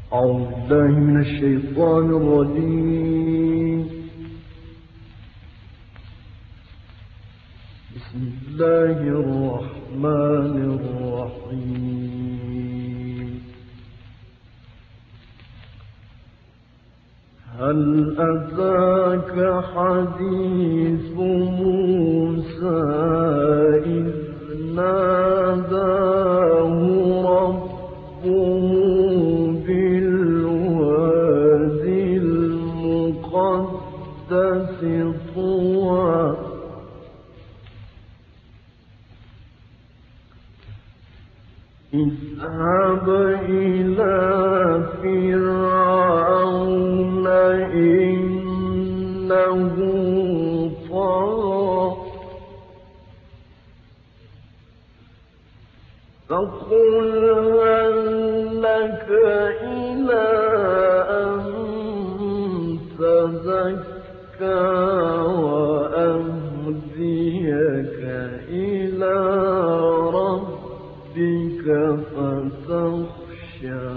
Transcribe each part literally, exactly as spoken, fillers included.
أعوذ بالله من الشيطان الرجيم. بسم الله الرحمن الرحيم. هل أتاك حديث موسى إذ ناداه ربه بالوادي المقدس طوى اذهب إلى فرعون إنه طغى فقل هل لك إلى أن تزكى وأهديك إلى ربك فتخشى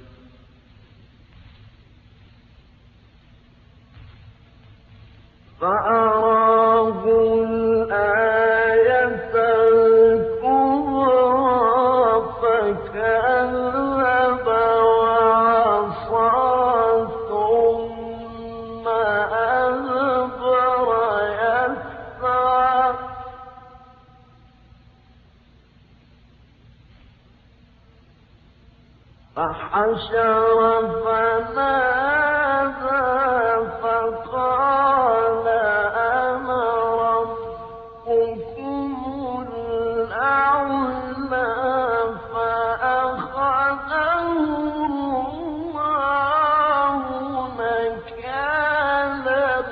فأراه الآية الكبرى فكذب وعصى ثم أدبر يسعى فحشر فنادى فقال أنا ربكم الأعلى فأخذه الله نكال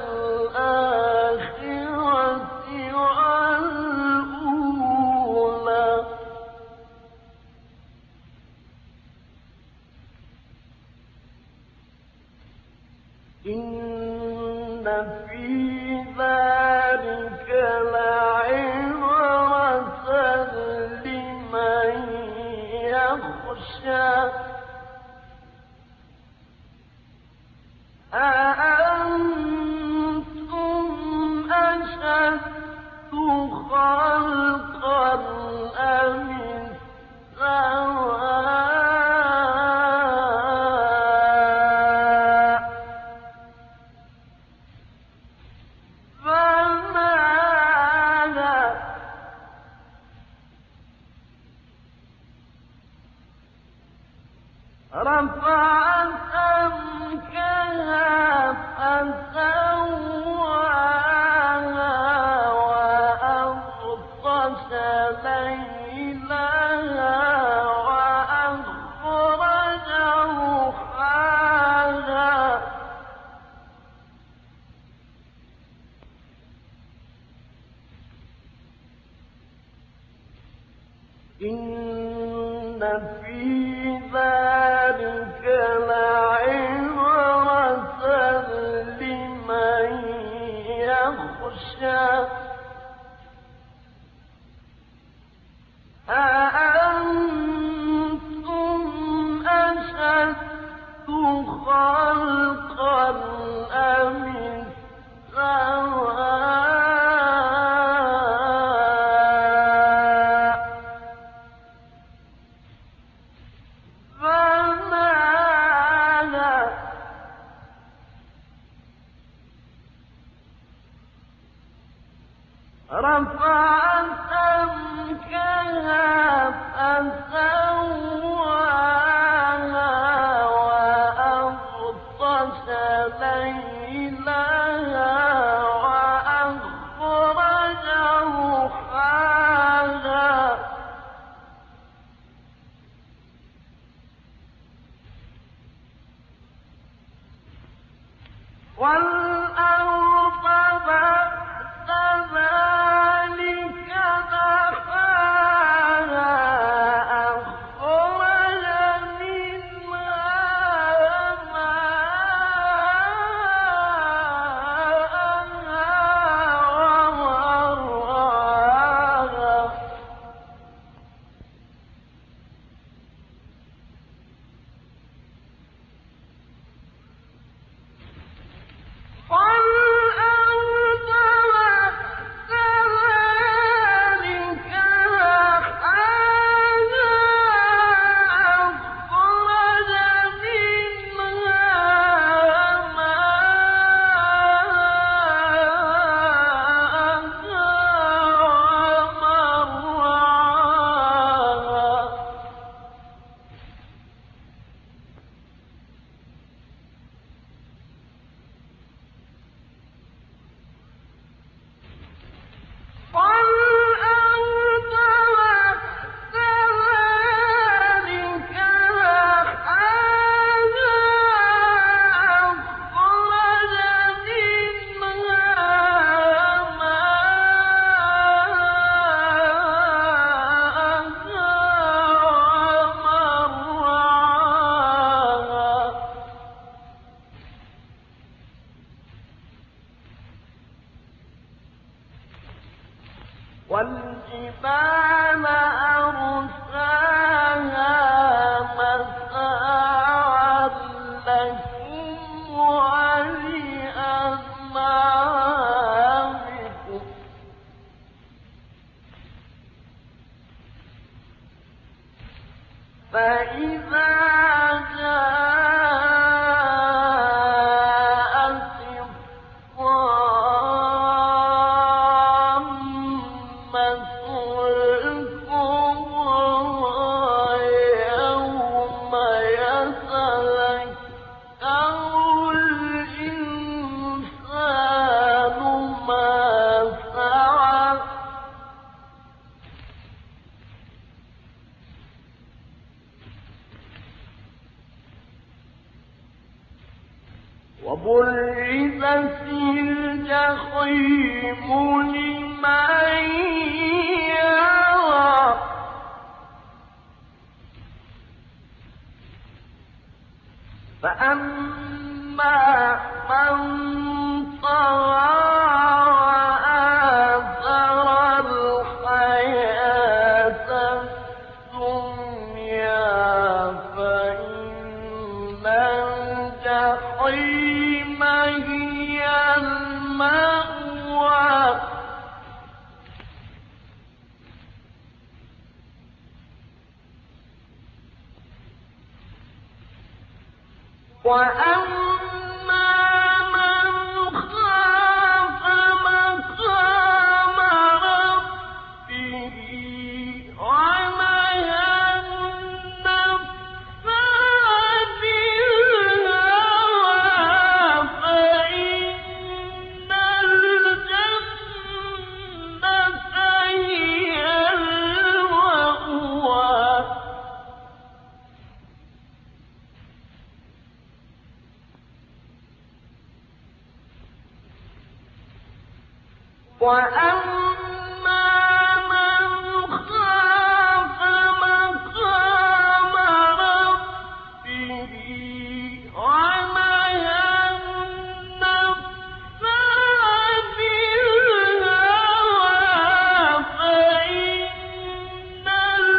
الآخرة والأولى إن في ذلك لعبرة لمن يخشى أأنتم أشد خلقا أم السماء فماذا رفع سمكها فسواها وأغطش ليلها وأخرج ضحاها إن في ذلك لعبرة لمن يخشى أأنتم أشد خلقا أم السماء فماذا رفع سمكها فسواها وأغطش ليلها وأخرج ضحاها والأرض بعد ذلك دحاها أخرج منها ماءها ومرعاها وَالْجِبَالَ أَرْسَاهَا مَتَاعًا لَّكُمْ وَلِأَنْعَامِكُمْ ۖ فَإِذَا جَاءَتِ الطَّامَّةُ الْكُبْرَىٰ يَوْمَ يَتَذَكَّرُ الْإِنسَانُ مَا سَعَىٰ وَبُرِّزَتِ الْجَحِيمُ لِمَن يَرَىٰ فَأَمَّا مَن طَغَىٰ وَآثَرَ الْحَيَاةَ الدُّنْيَا فَإِنَّ الْجَحِيمَ هِيَ الْمَأْوَىٰ وَأَمَّا مَنْ خَافَ مَقَامَ رَبِّهِ وَنَهَى النَّفْسَ عَنِ الْهَوَىٰ فَإِنَّ الْجَنَّةَ هِيَ الْمَأْوَىٰ وَأَمَّا مَنْ خَافَ مَقَامَ رَبِّهِ وَنَهَى النَّفْسَ عَنِ الْهَوَىٰ فَإِنَّ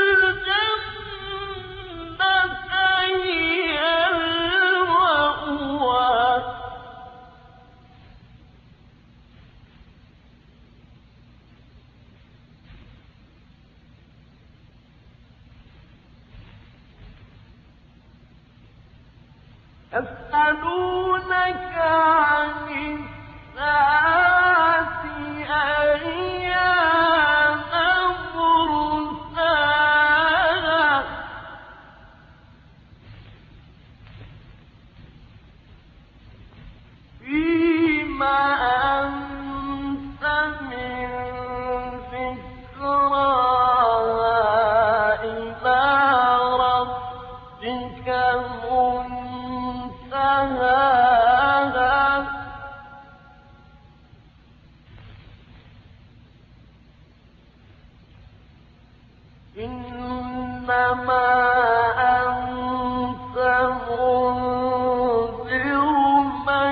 الْجَنَّةَ هِيَ الْمَأْوَىٰ يَسْأَلُونَكَ عَنِ السَّاعَةِ أَيَّانَ مُرْسَاهَا ۖ فِيمَ أَنتَ مِن ذِكْرَاهَا إِلَىٰ رَبِّكَ مُنتَهَاهَا إِنَّمَا أَنتَ مُنذِرُ مَن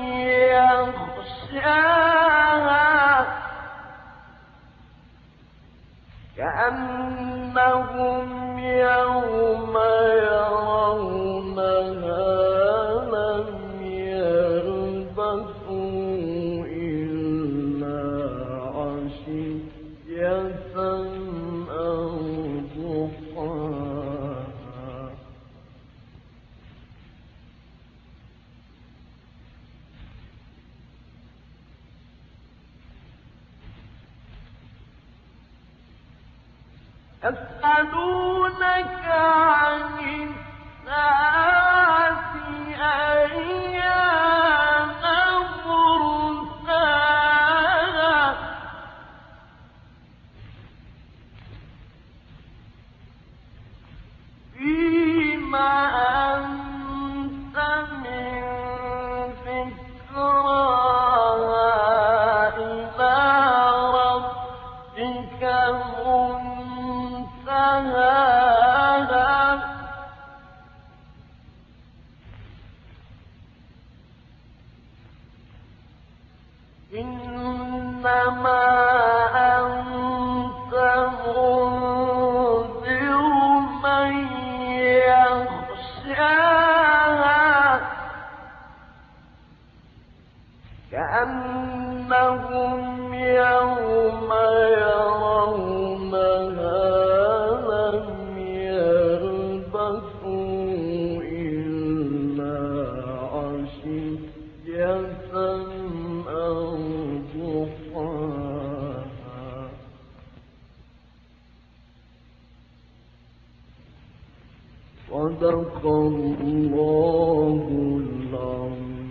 يَخْشَاهَا كَأَنَّهُمْ يَوْمَ يَرَوْنَهَا لَمْ يَلْبَثُوا إِلَّا عَشِيَّةً أَوْ ضُحَاهَا يَسْأَلُونَكَ عَنِ السَّاعَةِ أَيَّانَ مُرْسَاهَا ۖ فِيمَ أَنتَ مِن ذِكْرَاهَا إِلَىٰ رَبِّكَ مُنتَهَاهَا إِنَّمَا أَنتَ صدق الله العظيم.